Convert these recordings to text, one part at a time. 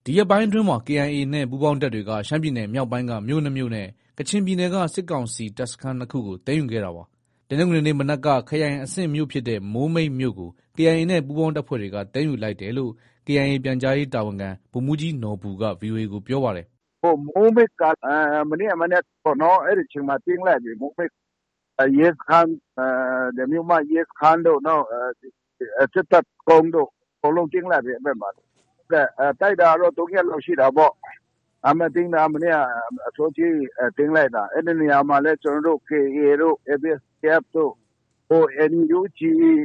ဒီရက်ပိုင်းအတွင်းမှာ KIA နဲ့ပူးပေါင်းတပ်တွေက ရှမ်းပြည်နယ်မြောက်ပိုင်းကမြို့ 2 မြို့နဲ့ကချင်ပြည်နယ်ကစစ်ကောင်စီတပ်စခန်း 2 ခုကိုသိမ်းယူခဲ့တာပါ။ တနင်္ဂနွေနေ့မနက်က ခရိုင်အဆင့်မြို့ဖြစ်တဲ့ မိုးမိတ်မြို့ကို KIA နဲ့ပူးပေါင်းတပ်ဖွဲ့တွေက သိမ်းယူလိုက်တယ်လို့ KIA ပြန်ကြားရေးတာဝန်ခံ ဗိုလ်မှူးကြီးနော်ဘူက VOA ကို ပြောပါတယ်။ “မိုးမိတ်က မနေ့ကမနက်ပေါ့နော်။ အဲဒီအချိန်မှာသိမ်းလိုက်ပြီ။ မိုးမိတ်ရဲစခန်းမြို့မရဲစခန်းတို့ နောက်စစ်တပ်ကုန်းတို့ အကုန်လုံးသိမ်းလိုက်ပြီ အဲဒီဘက်မှာ။ တိုက်တာကတော့ 3 ရက်လောက်ရှိတာပေါ့။ ဒါပေမဲ့သိမ်းတာက မနေ့ကအစောကြီးသိမ်းလိုက်တာ။ အဲဒီနေရာမှာလည်း ကျနော်တို့ KIA တို့ ABSDF တို့ NUG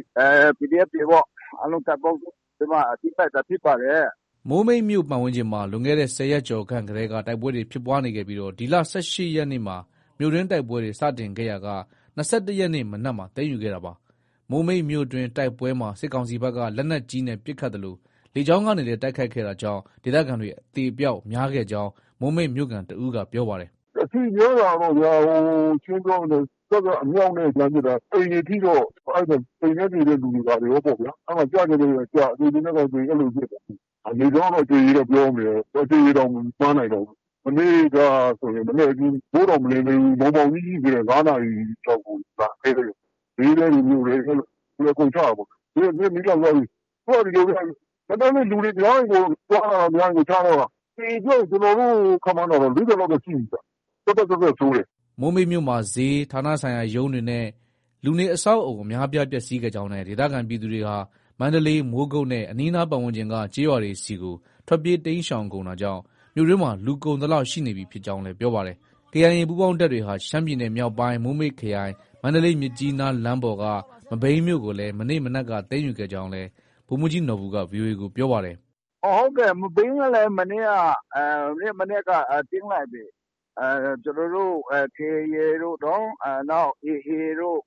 PDF တွေပေါ့။ အားလုံးတပ်ပေါင်းစုပြီးမှ သိမ်းလိုက်တာဖြစ်ပါတယ်။ ” မိုးမိတ်မြို့ပတ်ဝန်းကျင်မှာ လွန်ခဲ့တဲ့ 10 ရက်ကျော်ခန့်ကတည်းက တိုက်ပွဲတွေဖြစ်ပွားနေခဲ့ပြီး ဒီလ ၁၈ ရက်နေ့မှာ မြို့တွင်းတိုက်ပွဲတွေ စတင်ခဲ့ရာက ၂၁ ရက်နေ့မနက်မှာ သိမ်းယူခဲ့တာပါ။ မိုးမိတ်မြို့တွင်းတိုက်ပွဲမှာ စစ်ကောင်စီဘက်က လက်နက်ကြီးနဲ့ပစ်ခတ်သလို လေကြောင်းကနေလည်း တိုက်ခိုက်ခဲ့တာကြောင့် ဒေသခံတွေ အသေအပျောက်များခဲ့ကြောင်း မိုးမိတ်မြို့ခံတဦးက ပြောပါတယ်။ “အထိများတာတော့ဗျာ ရှင်းပြောရင် တပ်ကအမြောက်နဲ့ လှမ်းပစ်တာ။ အိမ်တွေထိတော့ အိမ်ထဲနေတဲ့လူတွေဘာတွေရောပေါ့ဗျာ။ အဲဒီမှာကျချင်တဲ့သူကကျ၊ သေချင်တဲ့ကောင်သေ အဲလိုဖြစ်တာ။ လေကြောင်းကတော့ အကြိမ်ရေတော့ပြောမနေနဲ့။ အကြိမ်ရေတောင် မမှန်းနိုင်တော့ဘူး။ မနေ့ကဆိုရင် မနက်ခင်းမိုးတောင်မလင်းသေးဘူး။ မောင်မောင်ကြီးကြီးပဲ ၅ နာရီလောက်ကို လာကြဲတယ်။ ဈေးထဲတွေမြို့ထဲတွေ အကုန်ချတာပေါ့။ ဈေးမီးလောင်သွားပြီ။ အခုက ဒီလိုဗျ။ တော်တော်လေး လူတွေများရင်ကို သွားတာများရင်ကို ချတော့တာ။ အသေအပျောက် ကျနော်တို့ ခန့်မှန်းတာတော့ ၄၀ လောက်တော့ရှိပြီဗျ။ သက်သက်ဆိုးတယ်။ ” မိုးမိတ်မြို့မှာ ဈေး၊ ဌာနဆိုင်ရာရုံးတွေနဲ့ လူနေအဆောက်အအုံအများအပြားပျက်ဆီးခဲ့ကြောင်းနဲ့ ဒေသခံပြည်သူတွေဟာ မန္တလေး၊ မိုးကုတ်နဲ့ အနီးအနားပတ်ဝန်းကျင်က ကျေးရွာတွေဆီကို ထွက်ပြေးတိမ်းရှောင်ကုန်တာကြောင့် မြို့တွင်းမှာ လူကုန်သလောက်ရှိနေပြီဖြစ်ကြောင်းလည်း ပြောပါတယ်။ KIA ပူးပေါင်းတပ်တွေဟာ ရှမ်းပြည်နယ်မြောက်ပိုင်း မိုးမိတ်ခရိုင် မန္တလေး-မြစ်ကြီးနားလမ်းပေါ်က မဘိမ်းမြို့ကိုလည်း မနေ့မနက်က သိမ်းယူခဲ့ကြောင်းလည်း ဗိုလ်မှူးကြီးနော်ဘူက VOA ကို ပြောပါတယ်။ “ဟုတ်ကဲ့။ မဘိမ်းကလည်း မနေ့မနက်က သိမ်းလိုက်ပြီ။ ကျနော်တို့ KIA တို့နောက် AA တို့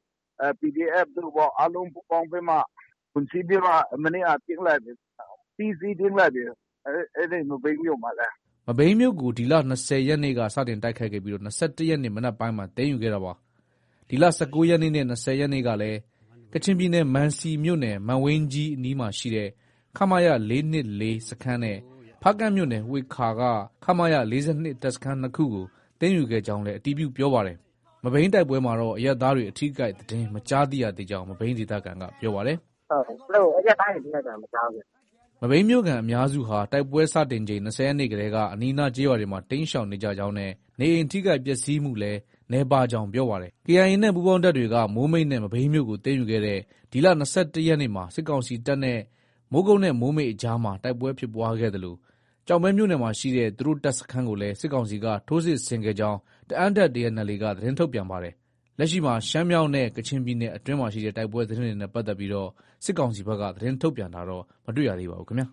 PDF တို့ပေါ့။ အားလုံးပူးပေါင်းပြီးမှ ဝင်စီးပြီးမှ မနေ့က သိမ်းလိုက်ပြီ။ အပြီးအစီးသိမ်းလိုက်ပြီ။ အဲဒီမဘိမ်းမြို့မှာလည်း။ ” မဘိမ်းမြို့ကို ဒီလ ၂၀ ရက်နေ့က စတင်တိုက်ခိုက်ခဲ့ပြီး ၂၁ ရက်နေ့မနက်ပိုင်းမှာ သိမ်းယူခဲ့တာပါ။ ဒီလ ၁၉ ရက်နေ့နဲ့ ၂၀ ရက်နေ့ကလည်း ကချင်ပြည်နယ် မံစီမြို့နယ် မန်ဝိန်းကြီးအနီးရှိ ခမရ 424 စခန်းနဲ့ ဖားကန့်မြို့နယ် ဝှေခါ က ခမရ 42 တပ်စခန်း ၂ ခုကို သိမ်းယူခဲ့ကြောင်းလည်း အတည်ပြုပြောပါတယ်။ မဘိမ်းတိုက်ပွဲမှာတော့ အရပ်သားတွေ အထိအခိုက်သတင်း မကြားသိရသေးကြောင်း မဘိမ်းဒေသခံက ပြောပါတယ်။ “အရပ်သားတွေ ထိခိုက်တာ မကြားဘူးဗျ။” မဘိမ်းမြို့ခံအများစုဟာ တိုက်ပွဲစတင်ချိန် ၂၀ ရက်နေ့တည်းက အနီးအနားကျေးရွာတွေမှာ တိမ်းရှောင်နေကြကြောင်းနဲ့ နေအိမ်ထိခိုက်ပျက်ဆီးမှုလည်း နည်းပါးကြောင်း ပြောပါတယ်။ KIA နဲ့ ပူးပေါင်းတပ်တွေက မိုးမိတ်နဲ့ မဘိမ်းမြို့ကို သိမ်းယူခဲ့တဲ့ ဒီလ ၂၁ ရက်နေ့မှာ စစ်ကောင်စီတပ်နဲ့ မိုးကုတ်နဲ့ မိုးမိတ်အကြားမှာ တိုက်ပွဲဖြစ်ပွားခဲ့သလို ကျောက်မဲမြို့နယ်ရှိ သူတို့တပ်စခန်းကိုလည်း စစ်ကောင်စီက ထိုးစစ်ဆင်ခဲ့ကြောင်း တအာင်းတပ် TNLA က သတင်းထုတ်ပြန်ပါတယ်။ လက်ရှိမှာ ရှမ်းမြောက်နဲ့ ကချင်ပြည်နယ်အတွင်းရှိ တိုက်ပွဲသတင်းတွေနဲ့ ပတ်သက်ပြီး စစ်ကောင်စီဘက်က သတင်းထုတ်ပြန်တာတော့ မတွေ့ရပါဘူးခင်ဗျာ